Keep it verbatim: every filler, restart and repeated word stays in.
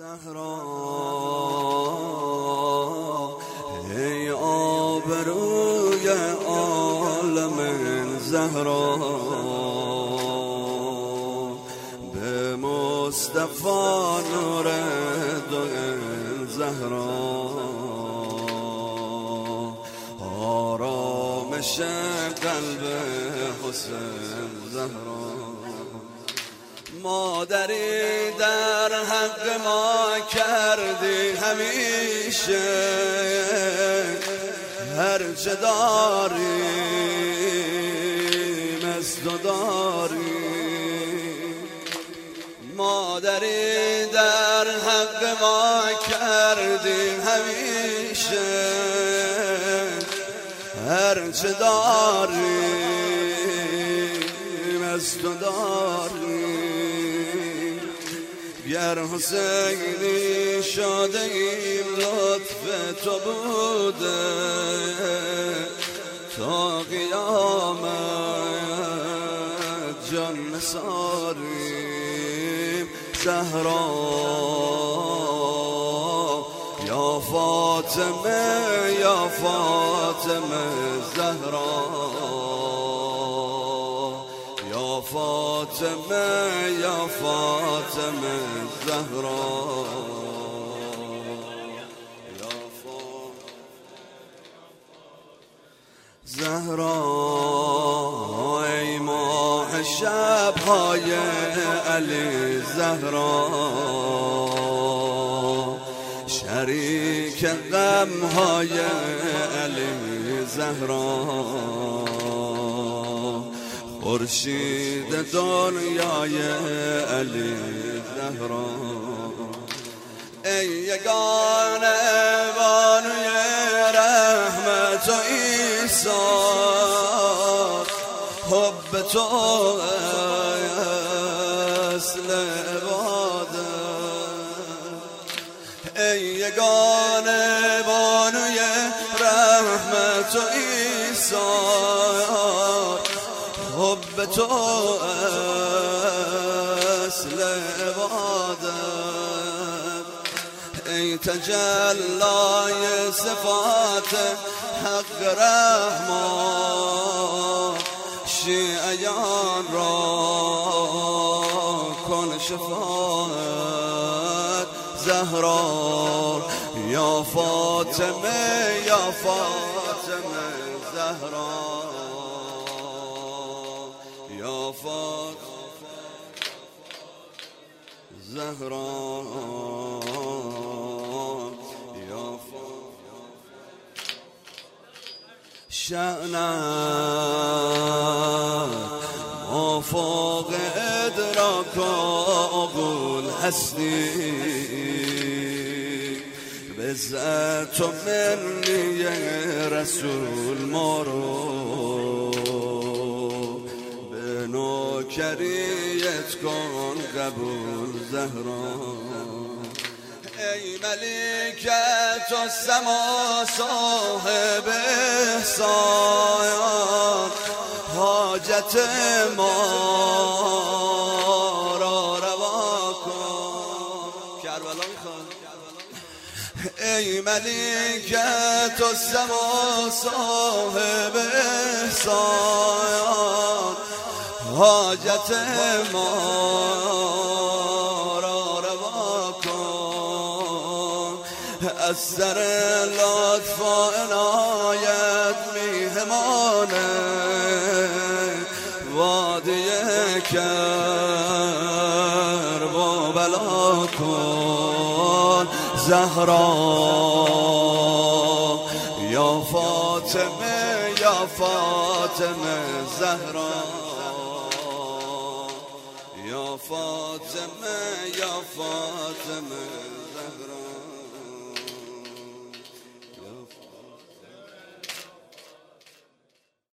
زهرا ای آبروی عالم زهرا، به مصطفی نور دو زهرا، آرامش قلب حسین زهرا. مادری در حق ما کردی همیشه، هر چه داریم از تو داریم. مادری در حق ما کردی همیشه، هر چه داریم از تو داریم. گر حسینی شده ایم لطف تو بوده، تا قیامت جان نثاریم. زهرا یا فاطمه یا فاطمه زهرا، یا فاطمه یا فاطمه زهرا، یا زهرا ای ماه شب‌های علی زهرا، شریک غم‌های علی زهرا، خورشید دنیای علی زهرا. ای یگانه بانوی رحمت و ایثار، حب تو اصل عبادت. ای یگانه بانوی رحمت و ایثار، حب تو اصل عبادت. ای تجلای صفات حق رحمان، شیعیان را کن شفاعت. زهرا یا فاطمه یا فاطمه زهرا، یا فاطمه زهرا، یا فاطمه. شأنت مافوق ادراک و عقول هستی، بزعت و منی رسول ما رو به نوکریت کن قبول. زهرا ای ملکت و سما صاحب احسان، حاجت ما را روا کن. کربلا میخواد. ای ملکت و سما صاحب احسان، حاجت ما را روا کن. از سر لطف و عنایت میهمانه وادی کرب و بلا کن. زهرا یا فاطمه یا فاطمه زهرا، یا فاطمه یا فاطمه زهرا.